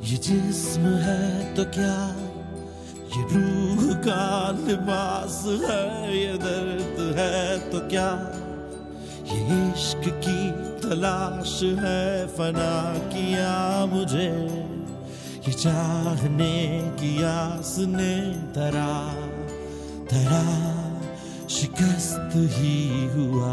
ये जिस्म है तो क्या, ये रूह का लिबास है, ये दर्द है तो क्या, ये इश्क की तलाश है, फना किया मुझे ये चाहने की आस ने धरा धरा शिकस्त ही हुआ।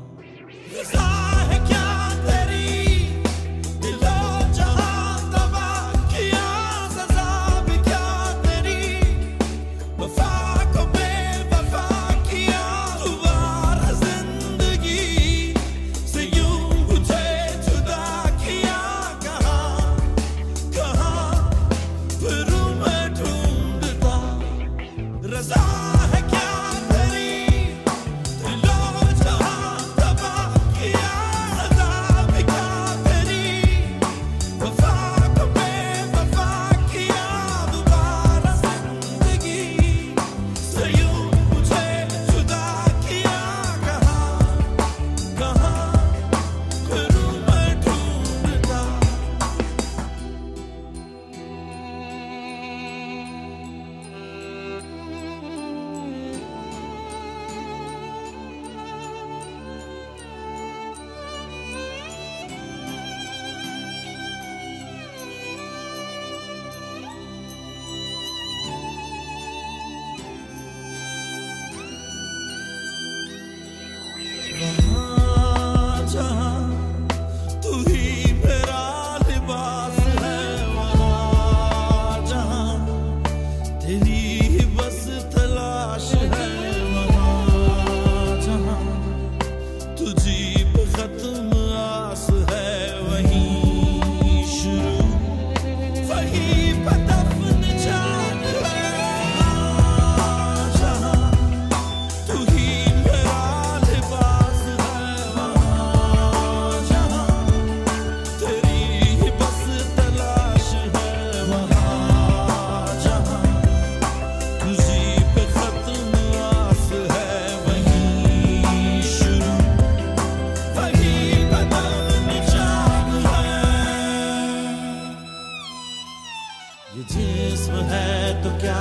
ये जिस्म है तो क्या,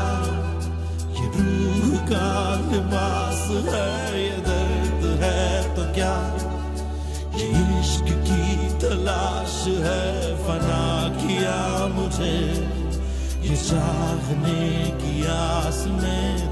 ये रूह का लिबास है, ये दर्द है तो क्या, ये इश्क की तलाश है, फना किया मुझे ये चाहने की आस में